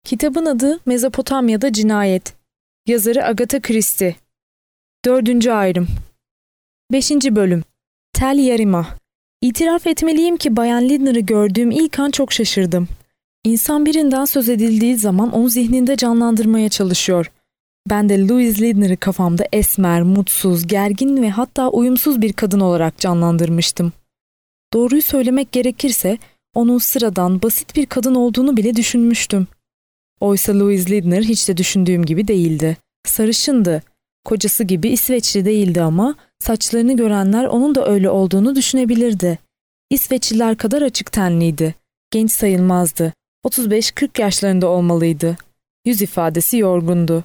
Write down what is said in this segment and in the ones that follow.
Kitabın adı Mezopotamya'da Cinayet. Yazarı Agatha Christie. 4. ayrım. 5. bölüm. Tel Yarima. İtiraf etmeliyim ki Bayan Lindner'ı gördüğüm ilk an çok şaşırdım. İnsan birinden söz edildiği zaman onu zihninde canlandırmaya çalışıyor. Ben de Louise Lindner'ı kafamda esmer, mutsuz, gergin ve hatta uyumsuz bir kadın olarak canlandırmıştım. Doğruyu söylemek gerekirse onun sıradan, basit bir kadın olduğunu bile düşünmüştüm. Oysa Louise Lindner hiç de düşündüğüm gibi değildi. Sarışındı. Kocası gibi İsveçli değildi ama saçlarını görenler onun da öyle olduğunu düşünebilirdi. İsveçliler kadar açık tenliydi. Genç sayılmazdı. 35-40 yaşlarında olmalıydı. Yüz ifadesi yorgundu.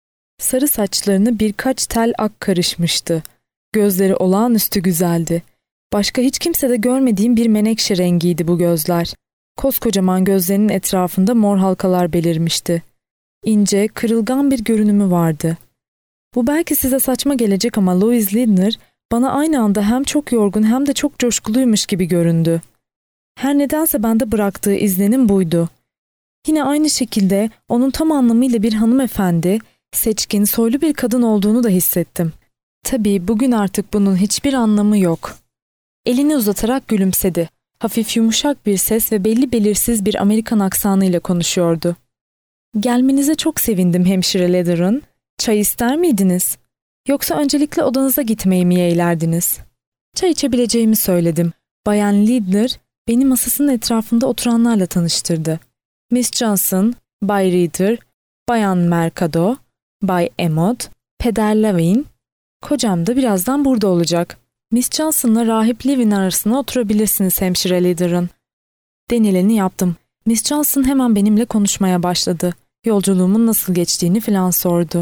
Sarı saçlarını birkaç tel ak karışmıştı. Gözleri olağanüstü güzeldi. Başka hiç kimsede görmediğim bir menekşe rengiydi bu gözler. Koskocaman gözlerinin etrafında mor halkalar belirmişti. İnce, kırılgan bir görünümü vardı. Bu belki size saçma gelecek ama Louise Lindner bana aynı anda hem çok yorgun hem de çok coşkuluymuş gibi göründü. Her nedense bende bıraktığı izlenim buydu. Yine aynı şekilde onun tam anlamıyla bir hanımefendi, seçkin, soylu bir kadın olduğunu da hissettim. Tabii bugün artık bunun hiçbir anlamı yok. Elini uzatarak gülümsedi. Hafif yumuşak bir ses ve belli belirsiz bir Amerikan aksanıyla konuşuyordu. Gelmenize çok sevindim hemşire Leder'ın. Çay ister miydiniz? Yoksa öncelikle odanıza gitmeyi mi yeğlerdiniz? Çay içebileceğimi söyledim. Bayan Lindner beni masasının etrafında oturanlarla tanıştırdı. Miss Johnson, Bay Reader, Bayan Mercado, Bay Emot, Peder Levin, kocam da birazdan burada olacak. Miss Johnson'la Rahip Levin arasına oturabilirsiniz hemşire Leder'ın. Denileni yaptım. Miss Johnson hemen benimle konuşmaya başladı. Yolculuğumun nasıl geçtiğini filan sordu.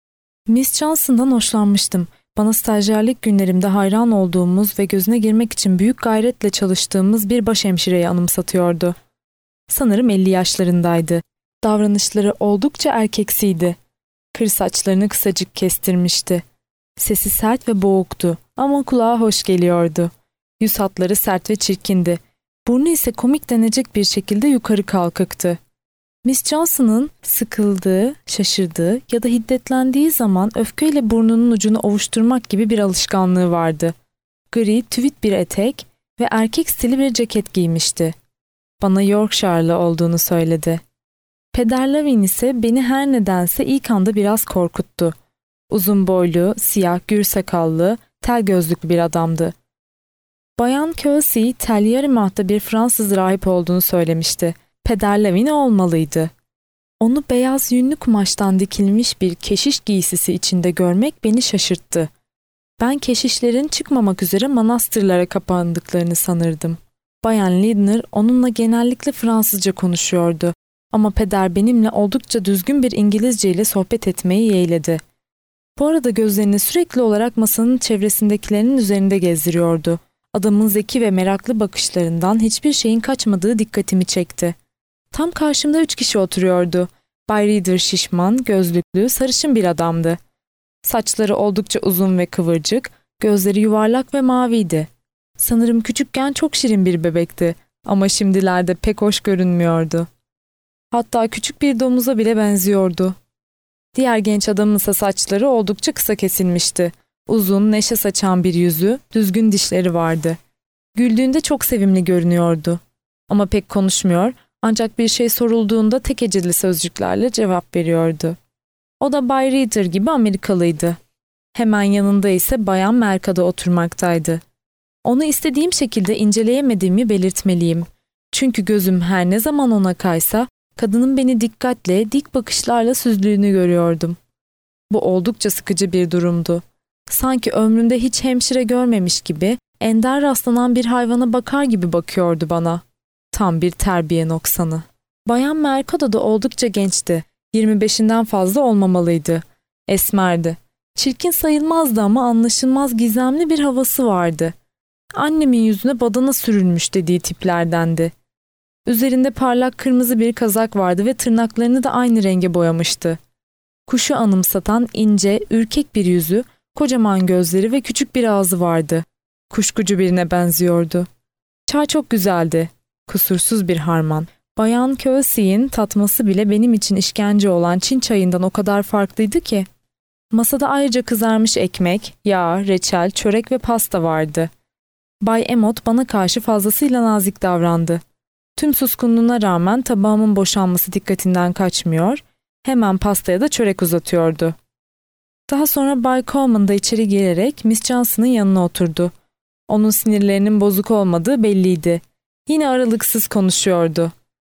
Miss Johnson'dan hoşlanmıştım. Bana stajyerlik günlerimde hayran olduğumuz ve gözüne girmek için büyük gayretle çalıştığımız bir başhemşireyi anımsatıyordu. Sanırım 50 yaşlarındaydı. Davranışları oldukça erkeksiydi. Kır saçlarını kısacık kestirmişti. Sesi sert ve boğuktu ama kulağa hoş geliyordu. Yüz hatları sert ve çirkindi. Burnu ise komik denecek bir şekilde yukarı kalkıktı. Miss Johnson'ın sıkıldığı, şaşırdığı ya da hiddetlendiği zaman öfkeyle burnunun ucunu ovuşturmak gibi bir alışkanlığı vardı. Gri, tüvit bir etek ve erkek stili bir ceket giymişti. Bana Yorkshire'lı olduğunu söyledi. Peder Levin ise beni her nedense ilk anda biraz korkuttu. Uzun boylu, siyah, gür sakallı, tel gözlüklü bir adamdı. Bayan Kelsey, Tel Yarimah'ta bir Fransız rahip olduğunu söylemişti. Peder Levin olmalıydı. Onu beyaz yünlü kumaştan dikilmiş bir keşiş giysisi içinde görmek beni şaşırttı. Ben keşişlerin çıkmamak üzere manastırlara kapandıklarını sanırdım. Bayan Lindner onunla genellikle Fransızca konuşuyordu. Ama peder benimle oldukça düzgün bir İngilizce ile sohbet etmeyi yeğledi. Bu arada gözlerini sürekli olarak masanın çevresindekilerinin üzerinde gezdiriyordu. Adamın zeki ve meraklı bakışlarından hiçbir şeyin kaçmadığı dikkatimi çekti. Tam karşımda 3 kişi oturuyordu. Bay Reader şişman, gözlüklü, sarışın bir adamdı. Saçları oldukça uzun ve kıvırcık, gözleri yuvarlak ve maviydi. Sanırım küçükken çok şirin bir bebekti ama şimdilerde pek hoş görünmüyordu. Hatta küçük bir domuza bile benziyordu. Diğer genç adamın ise saçları oldukça kısa kesilmişti. Uzun, neşe saçan bir yüzü, düzgün dişleri vardı. Güldüğünde çok sevimli görünüyordu. Ama pek konuşmuyor, ancak bir şey sorulduğunda tek heceli sözcüklerle cevap veriyordu. O da Bay Reader gibi Amerikalıydı. Hemen yanında ise Bayan Mercado oturmaktaydı. Onu istediğim şekilde inceleyemediğimi belirtmeliyim. Çünkü gözüm her ne zaman ona kaysa, kadının beni dikkatle, dik bakışlarla süzdüğünü görüyordum. Bu oldukça sıkıcı bir durumdu. Sanki ömrümde hiç hemşire görmemiş gibi, ender rastlanan bir hayvana bakar gibi bakıyordu bana. Tam bir terbiye noksanı. Bayan Mercado da oldukça gençti. 25'inden fazla olmamalıydı. Esmerdi. Çirkin sayılmazdı ama anlaşılmaz gizemli bir havası vardı. Annemin yüzüne badana sürülmüş dediği tiplerdendi. Üzerinde parlak kırmızı bir kazak vardı ve tırnaklarını da aynı renge boyamıştı. Kuşu anımsatan ince, ürkek bir yüzü, kocaman gözleri ve küçük bir ağzı vardı. Kuşkucu birine benziyordu. Çay çok güzeldi. Kusursuz bir harman. Bayan Kelsey'in tatması bile benim için işkence olan Çin çayından o kadar farklıydı ki. Masada ayrıca kızarmış ekmek, yağ, reçel, çörek ve pasta vardı. Bay Emot bana karşı fazlasıyla nazik davrandı. Tüm suskunluğuna rağmen tabağımın boşalması dikkatinden kaçmıyor, hemen pastaya da çörek uzatıyordu. Daha sonra Bay Coleman da içeri gelerek Miss Johnson'ın yanına oturdu. Onun sinirlerinin bozuk olmadığı belliydi. Yine aralıksız konuşuyordu.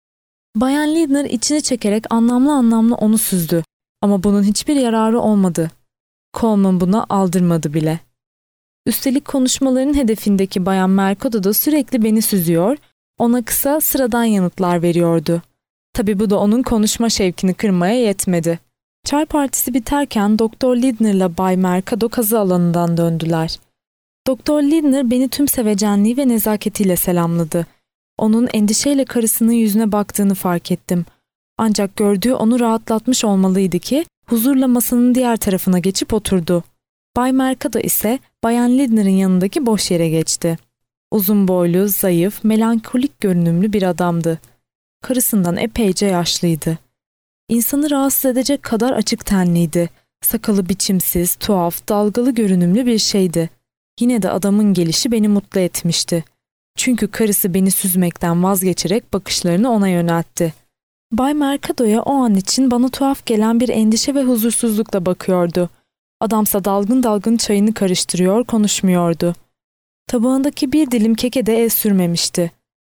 Bayan Lindner içine çekerek anlamlı onu süzdü. Ama bunun hiçbir yararı olmadı. Coleman buna aldırmadı bile. Üstelik konuşmaların hedefindeki Bayan Mercado da sürekli beni süzüyor, ona kısa, sıradan yanıtlar veriyordu. Tabii bu da onun konuşma şevkini kırmaya yetmedi. Çay partisi biterken Doktor Lindner'la Bay Mercado kazı alanından döndüler. Doktor Lindner beni tüm sevecenliği ve nezaketiyle selamladı. Onun endişeyle karısının yüzüne baktığını fark ettim. Ancak gördüğü onu rahatlatmış olmalıydı ki huzurla masanın diğer tarafına geçip oturdu. Bay Mercado ise Bayan Lindner'ın yanındaki boş yere geçti. Uzun boylu, zayıf, melankolik görünümlü bir adamdı. Karısından epeyce yaşlıydı. İnsanı rahatsız edecek kadar açık tenliydi. Sakalı biçimsiz, tuhaf, dalgalı görünümlü bir şeydi. Yine de adamın gelişi beni mutlu etmişti. Çünkü karısı beni süzmekten vazgeçerek bakışlarını ona yöneltti. Bay Mercado'ya o an için bana tuhaf gelen bir endişe ve huzursuzlukla bakıyordu. Adamsa dalgın dalgın çayını karıştırıyor, konuşmuyordu. Tabağındaki bir dilim keke de el sürmemişti.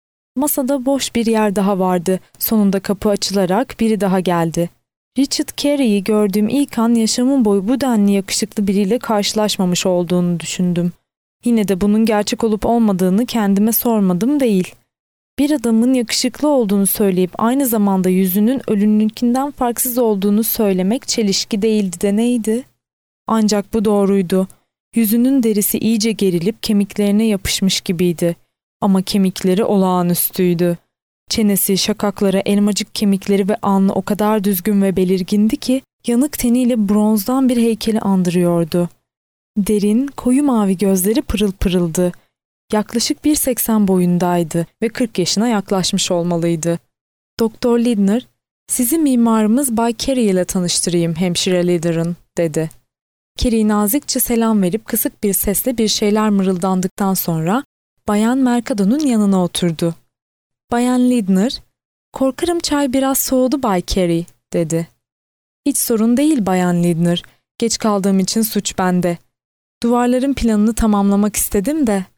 Masada boş bir yer daha vardı. Sonunda kapı açılarak biri daha geldi. Richard Carey'i gördüğüm ilk an yaşamım boyu bu denli yakışıklı biriyle karşılaşmamış olduğunu düşündüm. Yine de bunun gerçek olup olmadığını kendime sormadım değil. Bir adamın yakışıklı olduğunu söyleyip aynı zamanda yüzünün ölününkinden farksız olduğunu söylemek çelişki değildi de neydi? Ancak bu doğruydu. Yüzünün derisi iyice gerilip kemiklerine yapışmış gibiydi. Ama kemikleri olağanüstüydü. Çenesi, şakakları, elmacık kemikleri ve alnı o kadar düzgün ve belirgindi ki yanık teniyle bronzdan bir heykeli andırıyordu. Derin, koyu mavi gözleri pırıl pırıldı. Yaklaşık 1,80 boyundaydı ve 40 yaşına yaklaşmış olmalıydı. Doktor Lindner, "Sizi mimarımız Bay Carey ile tanıştırayım hemşire Lindner'ın," dedi. Carey nazikçe selam verip kısık bir sesle bir şeyler mırıldandıktan sonra Bayan Mercado'nun yanına oturdu. Bayan Lindner, "Korkarım çay biraz soğudu Bay Carey," dedi. "Hiç sorun değil Bayan Lindner. Geç kaldığım için suç bende. Duvarların planını tamamlamak istedim de."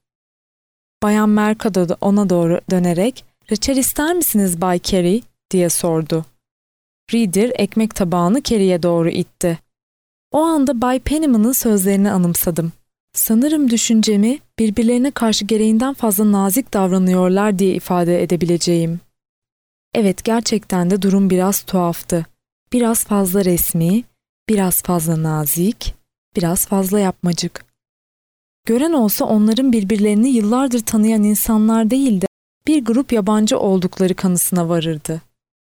Bayan Mercado da ona doğru dönerek, "Reçel ister misiniz Bay Carey?" diye sordu. Reader ekmek tabağını Carey'e doğru itti. O anda Bay Penniman'ın sözlerini anımsadım. Sanırım düşüncemi birbirlerine karşı gereğinden fazla nazik davranıyorlar diye ifade edebileceğim. Evet, gerçekten de durum biraz tuhaftı. Biraz fazla resmi, biraz fazla nazik, biraz fazla yapmacık. Gören olsa onların birbirlerini yıllardır tanıyan insanlar değil de bir grup yabancı oldukları kanısına varırdı.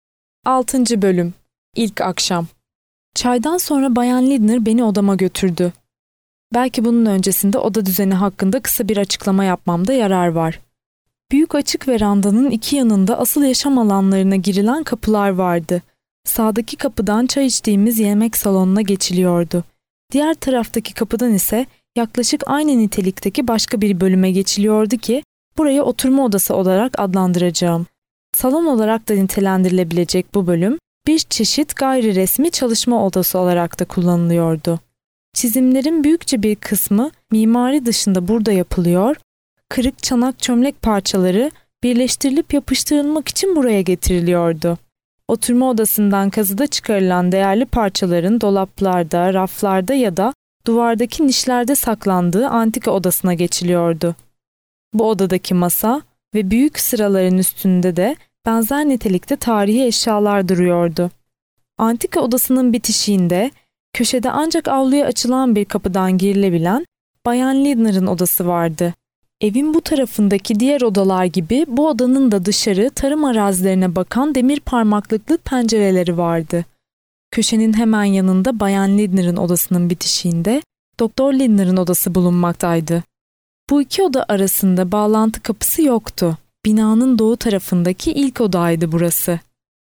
6. Bölüm. İlk akşam. Çaydan sonra Bayan Lindner beni odama götürdü. Belki bunun öncesinde oda düzeni hakkında kısa bir açıklama yapmamda yarar var. Büyük açık verandanın iki yanında asıl yaşam alanlarına girilen kapılar vardı. Sağdaki kapıdan çay içtiğimiz yemek salonuna geçiliyordu. Diğer taraftaki kapıdan ise yaklaşık aynı nitelikteki başka bir bölüme geçiliyordu ki burayı oturma odası olarak adlandıracağım. Salon olarak da nitelendirilebilecek bu bölüm bir çeşit gayri resmi çalışma odası olarak da kullanılıyordu. Çizimlerin büyükçe bir kısmı mimari dışında burada yapılıyor, kırık çanak çömlek parçaları birleştirilip yapıştırılmak için buraya getiriliyordu. Oturma odasından kazıda çıkarılan değerli parçaların dolaplarda, raflarda ya da duvardaki nişlerde saklandığı antika odasına geçiliyordu. Bu odadaki masa ve büyük sıraların üstünde de benzer nitelikte tarihi eşyalar duruyordu. Antika odasının bitişiğinde, köşede ancak avluya açılan bir kapıdan girilebilen Bayan Lindner'ın odası vardı. Evin bu tarafındaki diğer odalar gibi bu odanın da dışarı tarım arazilerine bakan demir parmaklıklı pencereleri vardı. Köşenin hemen yanında Bayan Lindner'ın odasının bitişiğinde Doktor Lindner'ın odası bulunmaktaydı. Bu iki oda arasında bağlantı kapısı yoktu. Binanın doğu tarafındaki ilk odaydı burası.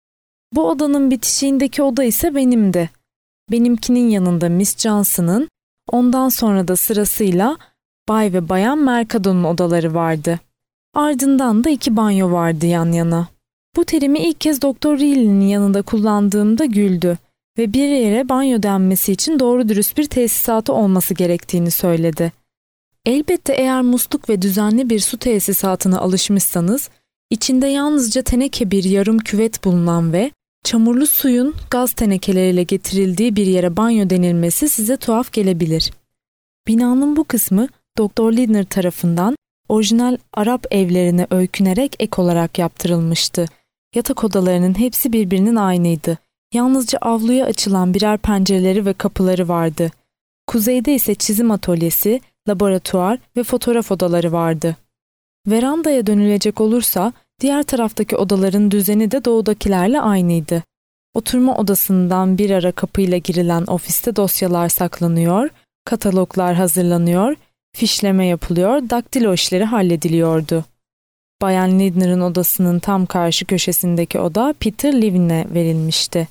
Bu odanın bitişiğindeki oda ise benimdi. Benimkinin yanında Miss Johnson'ın, ondan sonra da sırasıyla Bay ve Bayan Mercado'nun odaları vardı. Ardından da 2 banyo vardı yan yana. Bu terimi ilk kez Doktor Reilly'nin yanında kullandığımda güldü ve bir yere banyo denmesi için doğru dürüst bir tesisatı olması gerektiğini söyledi. Elbette eğer musluk ve düzenli bir su tesisatına alışmışsanız, içinde yalnızca teneke bir yarım küvet bulunan ve çamurlu suyun gaz tenekeleriyle getirildiği bir yere banyo denilmesi size tuhaf gelebilir. Binanın bu kısmı Doktor Lindner tarafından orijinal Arap evlerine öykünerek ek olarak yaptırılmıştı. Yatak odalarının hepsi birbirinin aynıydı. Yalnızca avluya açılan birer pencereleri ve kapıları vardı. Kuzeyde ise çizim atölyesi, laboratuvar ve fotoğraf odaları vardı. Verandaya dönülecek olursa diğer taraftaki odaların düzeni de doğudakilerle aynıydı. Oturma odasından bir ara kapıyla girilen ofiste dosyalar saklanıyor, kataloglar hazırlanıyor, fişleme yapılıyor, daktilo işleri hallediliyordu. Bayan Lindner'ın odasının tam karşı köşesindeki oda Peter Levin'e verilmişti.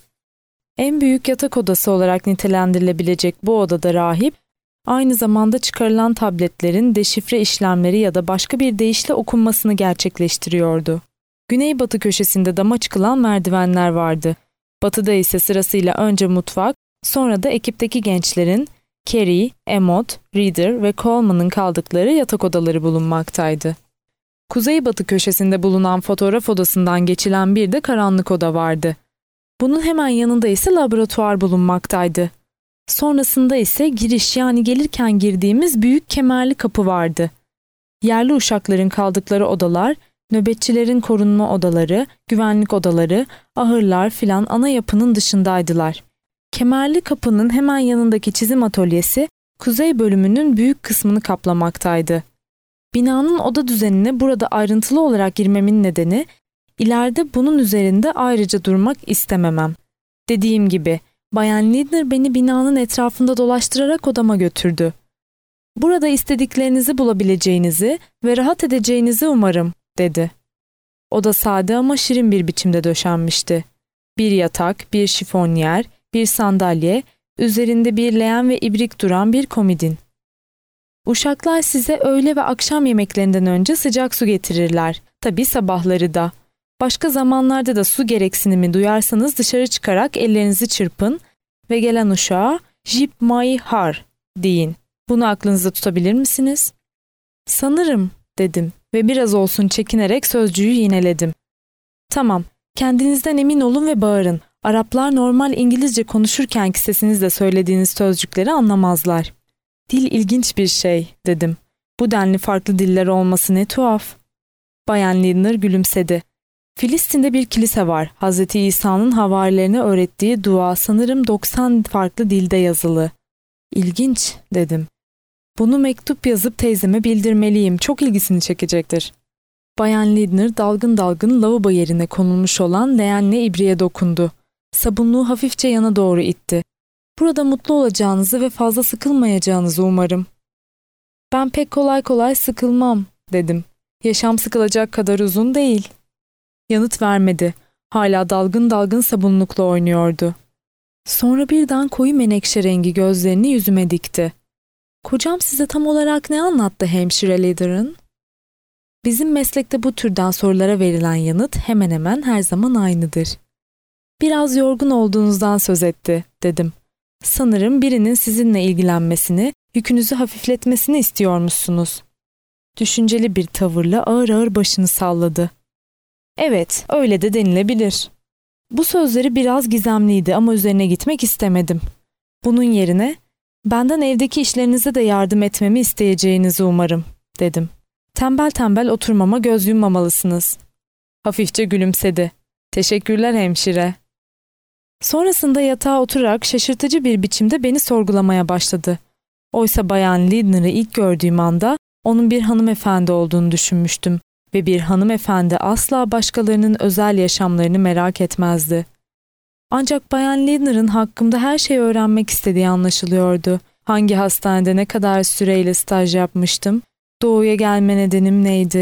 En büyük yatak odası olarak nitelendirilebilecek bu odada rahip, aynı zamanda çıkarılan tabletlerin deşifre işlemleri ya da başka bir deyişle okunmasını gerçekleştiriyordu. Güneybatı köşesinde dama çıkılan merdivenler vardı. Batıda ise sırasıyla önce mutfak, sonra da ekipteki gençlerin Carey, Emmott, Reader ve Coleman'ın kaldıkları yatak odaları bulunmaktaydı. Kuzeybatı köşesinde bulunan fotoğraf odasından geçilen bir de karanlık oda vardı. Bunun hemen yanında ise laboratuvar bulunmaktaydı. Sonrasında ise giriş, yani gelirken girdiğimiz büyük kemerli kapı vardı. Yerli uşakların kaldıkları odalar, nöbetçilerin korunma odaları, güvenlik odaları, ahırlar filan ana yapının dışındaydılar. Kemerli kapının hemen yanındaki çizim atölyesi, kuzey bölümünün büyük kısmını kaplamaktaydı. Binanın oda düzenine burada ayrıntılı olarak girmemin nedeni, ileride bunun üzerinde ayrıca durmak istememem. Dediğim gibi, Bayan Lindner beni binanın etrafında dolaştırarak odama götürdü. Burada istediklerinizi bulabileceğinizi ve rahat edeceğinizi umarım, dedi. Oda sade ama şirin bir biçimde döşenmişti. Bir yatak, bir şifonyer, bir sandalye, üzerinde bir leğen ve ibrik duran bir komodin. Uşaklar size öğle ve akşam yemeklerinden önce sıcak su getirirler. Tabii sabahları da. Başka zamanlarda da su gereksinimi duyarsanız dışarı çıkarak ellerinizi çırpın ve gelen uşağa "Jip mai har" deyin. Bunu aklınızda tutabilir misiniz? Sanırım, dedim ve biraz olsun çekinerek sözcüğü yineledim. Tamam, kendinizden emin olun ve bağırın. Araplar normal İngilizce konuşurkenki sesinizle söylediğiniz sözcükleri anlamazlar. Dil ilginç bir şey, dedim. Bu denli farklı diller olması ne tuhaf. Bayan Lindner gülümsedi. Filistin'de bir kilise var. Hazreti İsa'nın havarilerine öğrettiği dua sanırım 90 farklı dilde yazılı. İlginç, dedim. Bunu mektup yazıp teyzeme bildirmeliyim. Çok ilgisini çekecektir. Bayan Lindner dalgın dalgın lavabo yerine konulmuş olan leğenle ibriğe dokundu. Sabunluğu hafifçe yana doğru itti. Burada mutlu olacağınızı ve fazla sıkılmayacağınızı umarım. Ben pek kolay kolay sıkılmam, dedim. Yaşam sıkılacak kadar uzun değil. Yanıt vermedi. Hala dalgın dalgın sabunlukla oynuyordu. Sonra birden koyu menekşe rengi gözlerini yüzüme dikti. Kocam size tam olarak ne anlattı hemşire Leader'ın? Bizim meslekte bu türden sorulara verilen yanıt hemen hemen her zaman aynıdır. Biraz yorgun olduğunuzdan söz etti, dedim. Sanırım birinin sizinle ilgilenmesini, yükünüzü hafifletmesini istiyormuşsunuz. Düşünceli bir tavırla ağır ağır başını salladı. Evet, öyle de denilebilir. Bu sözleri biraz gizemliydi ama üzerine gitmek istemedim. Bunun yerine, benden evdeki işlerinize de yardım etmemi isteyeceğinizi umarım, dedim. Tembel tembel oturmama göz yummamalısınız. Hafifçe gülümsedi. Teşekkürler hemşire. Sonrasında yatağa oturarak şaşırtıcı bir biçimde beni sorgulamaya başladı. Oysa Bayan Lindner'ı ilk gördüğüm anda onun bir hanımefendi olduğunu düşünmüştüm ve bir hanımefendi asla başkalarının özel yaşamlarını merak etmezdi. Ancak Bayan Lindner'ın hakkımda her şeyi öğrenmek istediği anlaşılıyordu. Hangi hastanede ne kadar süreyle staj yapmıştım, doğuya gelme nedenim neydi,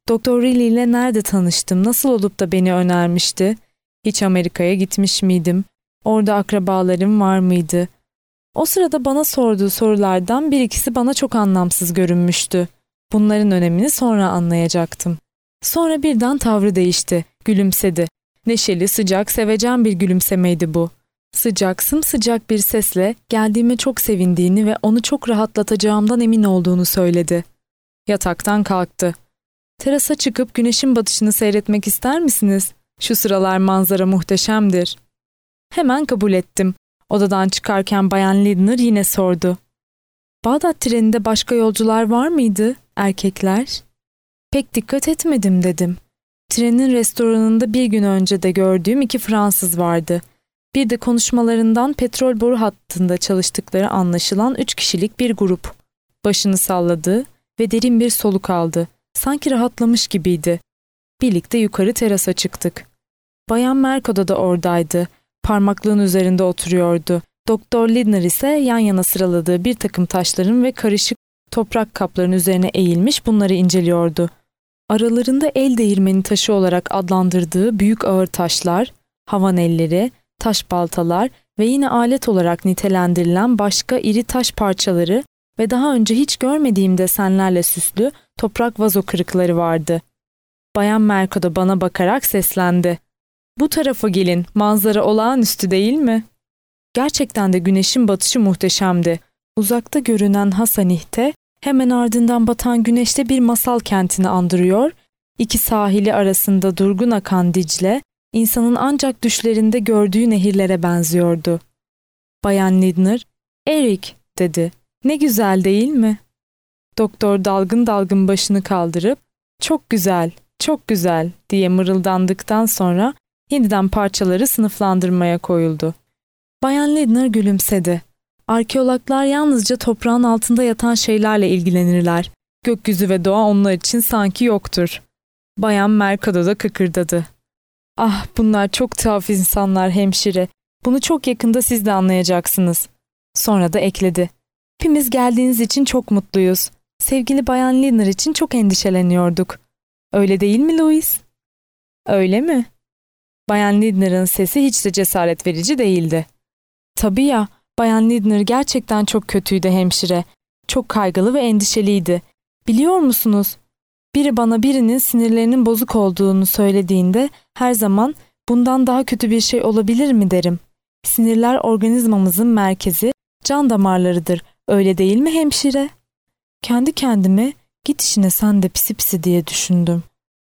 Doktor Riley ile nerede tanıştım? Nasıl olup da beni önermişti? Hiç Amerika'ya gitmiş miydim? Orada akrabalarım var mıydı? O sırada bana sorduğu sorulardan bir ikisi bana çok anlamsız görünmüştü. Bunların önemini sonra anlayacaktım. Sonra birden tavrı değişti. Gülümsedi. Neşeli, sıcak, sevecen bir gülümsemeydi bu. Sıcak, sımsıcak bir sesle geldiğime çok sevindiğini ve onu çok rahatlatacağımdan emin olduğunu söyledi. Yataktan kalktı. Terasa çıkıp güneşin batışını seyretmek ister misiniz? Şu sıralar manzara muhteşemdir. Hemen kabul ettim. Odadan çıkarken Bayan Lindner yine sordu. Bağdat treninde başka yolcular var mıydı? Erkekler? Pek dikkat etmedim dedim. Trenin restoranında bir gün önce de gördüğüm 2 Fransız vardı. Bir de konuşmalarından petrol boru hattında çalıştıkları anlaşılan 3 kişilik bir grup. Başını salladı ve derin bir soluk aldı. Sanki rahatlamış gibiydi. Birlikte yukarı terasa çıktık. Bayan Merkado da oradaydı. Parmaklığın üzerinde oturuyordu. Doktor Lindner ise yan yana sıraladığı bir takım taşların ve karışık toprak kapların üzerine eğilmiş bunları inceliyordu. Aralarında el değirmeni taşı olarak adlandırdığı büyük ağır taşlar, havanelleri, taş baltalar ve yine alet olarak nitelendirilen başka iri taş parçaları ve daha önce hiç görmediğim desenlerle süslü toprak vazo kırıkları vardı. Bayan Merkado bana bakarak seslendi. Bu tarafa gelin, manzara olağanüstü değil mi? Gerçekten de güneşin batışı muhteşemdi. Uzakta görünen Hasanih'te, hemen ardından batan güneşte bir masal kentini andırıyor, 2 sahili arasında durgun akan Dicle, insanın ancak düşlerinde gördüğü nehirlere benziyordu. Bayan Lindner, "Eric," dedi. "Ne güzel değil mi?" Doktor dalgın dalgın başını kaldırıp, "Çok güzel, çok güzel," diye mırıldandıktan sonra yeniden parçaları sınıflandırmaya koyuldu. Bayan Lindner gülümsedi. Arkeologlar yalnızca toprağın altında yatan şeylerle ilgilenirler. Gökyüzü ve doğa onlar için sanki yoktur. Bayan Merkado da kıkırdadı. "Ah, bunlar çok tuhaf insanlar hemşire. Bunu çok yakında siz de anlayacaksınız." Sonra da ekledi. "Hepimiz geldiğiniz için çok mutluyuz. Sevgili Bayan Lindner için çok endişeleniyorduk. Öyle değil mi Louis?" "Öyle mi?" Bayan Lindner'ın sesi hiç de cesaret verici değildi. "Tabii ya, Bayan Lindner gerçekten çok kötüydü hemşire. Çok kaygılı ve endişeliydi. Biliyor musunuz? Biri bana birinin sinirlerinin bozuk olduğunu söylediğinde her zaman bundan daha kötü bir şey olabilir mi derim. Sinirler organizmamızın merkezi, can damarlarıdır. Öyle değil mi hemşire?" Kendi kendime "Git işine sen de pisi pisi" diye düşündüm.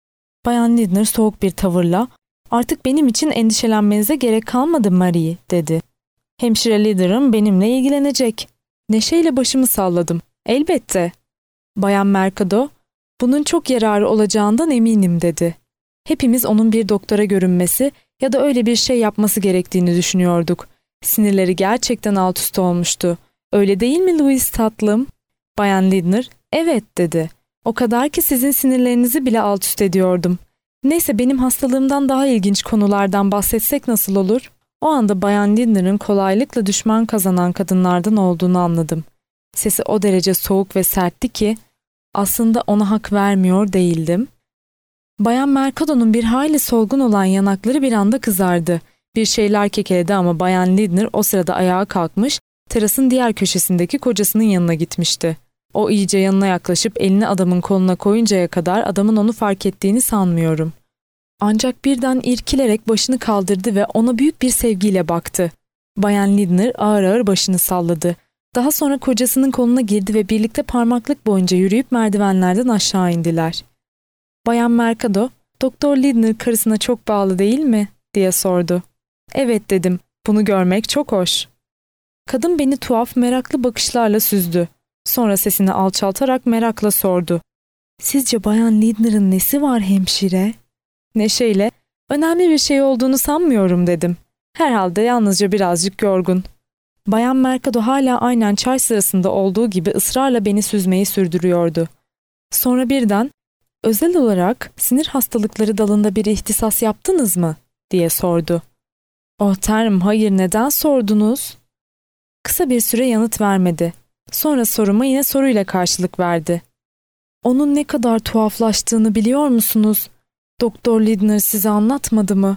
Bayan Lindner soğuk bir tavırla "Artık benim için endişelenmenize gerek kalmadı Marie," dedi. "Hemşire Lindner'ım benimle ilgilenecek." Neşeyle başımı salladım. "Elbette." Bayan Merkado, "Bunun çok yararı olacağından eminim," dedi. Hepimiz onun bir doktora görünmesi ya da öyle bir şey yapması gerektiğini düşünüyorduk. Sinirleri gerçekten alt üst olmuştu. "Öyle değil mi Louis tatlım?" Bayan Lindner, "Evet," dedi. "O kadar ki sizin sinirlerinizi bile alt üst ediyordum. Neyse benim hastalığımdan daha ilginç konulardan bahsetsek nasıl olur?" O anda Bayan Lindner'ın kolaylıkla düşman kazanan kadınlardan olduğunu anladım. Sesi o derece soğuk ve sertti ki aslında ona hak vermiyor değildim. Bayan Mercado'nun bir hayli solgun olan yanakları bir anda kızardı. Bir şeyler kekeledi ama Bayan Lindner o sırada ayağa kalkmış, terasın diğer köşesindeki kocasının yanına gitmişti. O iyice yanına yaklaşıp elini adamın koluna koyuncaya kadar adamın onu fark ettiğini sanmıyorum. Ancak birden irkilerek başını kaldırdı ve ona büyük bir sevgiyle baktı. Bayan Lindner ağır ağır başını salladı. Daha sonra kocasının koluna girdi ve birlikte parmaklık boyunca yürüyüp merdivenlerden aşağı indiler. Bayan Mercado, "Doktor Lindner karısına çok bağlı değil mi?" diye sordu. "Evet," dedim. "Bunu görmek çok hoş." Kadın beni tuhaf, meraklı bakışlarla süzdü. Sonra sesini alçaltarak merakla sordu. "Sizce Bayan Lindner'ın nesi var hemşire?" Neşeyle, "Önemli bir şey olduğunu sanmıyorum," dedim. "Herhalde yalnızca birazcık yorgun." Bayan Mercado hala aynen çay sırasında olduğu gibi ısrarla beni süzmeyi sürdürüyordu. Sonra birden, "Özel olarak sinir hastalıkları dalında bir ihtisas yaptınız mı?" diye sordu. "Oh Tanrım, hayır, neden sordunuz?" Kısa bir süre yanıt vermedi. Sonra soruma yine soruyla karşılık verdi. Onun ne kadar tuhaflaştığını biliyor musunuz? Doktor Lindner size anlatmadı mı?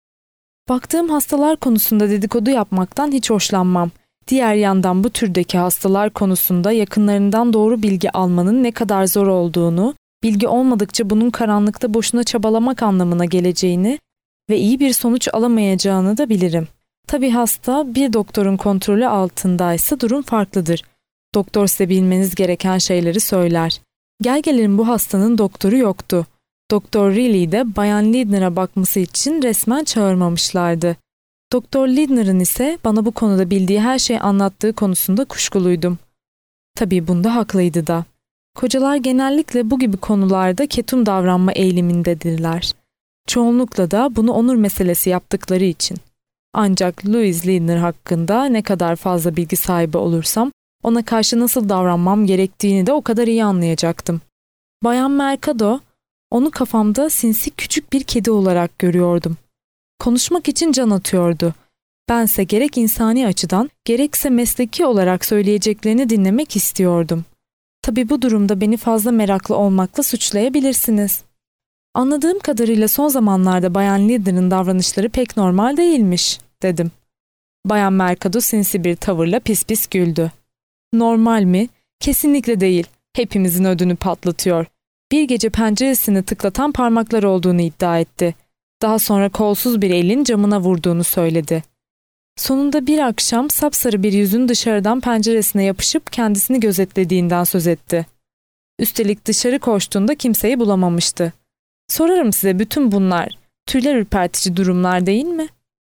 Baktığım hastalar konusunda dedikodu yapmaktan hiç hoşlanmam. Diğer yandan bu türdeki hastalar konusunda yakınlarından doğru bilgi almanın ne kadar zor olduğunu, bilgi olmadıkça bunun karanlıkta boşuna çabalamak anlamına geleceğini ve iyi bir sonuç alamayacağını da bilirim. Tabii hasta bir doktorun kontrolü altındaysa durum farklıdır. Doktor size bilmeniz gereken şeyleri söyler. Gel gelelim bu hastanın doktoru yoktu. Doktor Riley'i de Bayan Lindner'a bakması için resmen çağırmamışlardı. Doktor Lindner'ın ise bana bu konuda bildiği her şeyi anlattığı konusunda kuşkuluydum. Tabii bunda haklıydı da. Kocalar genellikle bu gibi konularda ketum davranma eğilimindedirler. Çoğunlukla da bunu onur meselesi yaptıkları için. Ancak Louise Lindner hakkında ne kadar fazla bilgi sahibi olursam, ona karşı nasıl davranmam gerektiğini de o kadar iyi anlayacaktım. Bayan Mercado, onu kafamda sinsi küçük bir kedi olarak görüyordum. Konuşmak için can atıyordu. Bense gerek insani açıdan, gerekse mesleki olarak söyleyeceklerini dinlemek istiyordum. Tabii bu durumda beni fazla meraklı olmakla suçlayabilirsiniz. Anladığım kadarıyla son zamanlarda Bayan Lindner'ın davranışları pek normal değilmiş, dedim. Bayan Mercado sinsi bir tavırla pis pis güldü. Normal mi? Kesinlikle değil. Hepimizin ödünü patlatıyor. Bir gece penceresini tıklatan parmaklar olduğunu iddia etti. Daha sonra kolsuz bir elin camına vurduğunu söyledi. Sonunda bir akşam sapsarı bir yüzün dışarıdan penceresine yapışıp kendisini gözetlediğinden söz etti. Üstelik dışarı koştuğunda kimseyi bulamamıştı. Sorarım size, bütün bunlar tüyler ürpertici durumlar değil mi?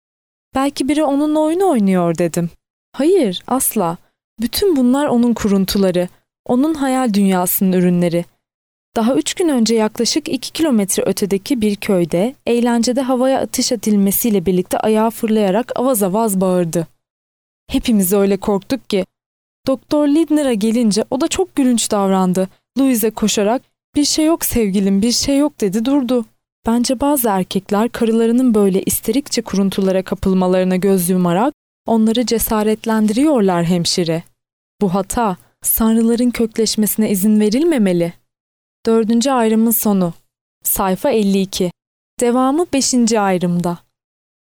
Belki biri onunla oyun oynuyor dedim. Hayır, asla. Bütün bunlar onun kuruntuları, onun hayal dünyasının ürünleri. Daha 3 gün önce yaklaşık 2 kilometre ötedeki bir köyde eğlencede havaya ateş edilmesiyle birlikte ayağa fırlayarak avaz avaz bağırdı. Hepimiz öyle korktuk ki. Doktor Lindner'a gelince o da çok gülünç davrandı. Louise'e koşarak "Bir şey yok sevgilim, bir şey yok" dedi, durdu. Bence bazı erkekler karılarının böyle isterikçe kuruntulara kapılmalarına göz yumarak onları cesaretlendiriyorlar hemşire. Bu hata, sanrıların kökleşmesine izin verilmemeli. 4. ayrımın sonu. Sayfa 52. Devamı 5. ayrımda.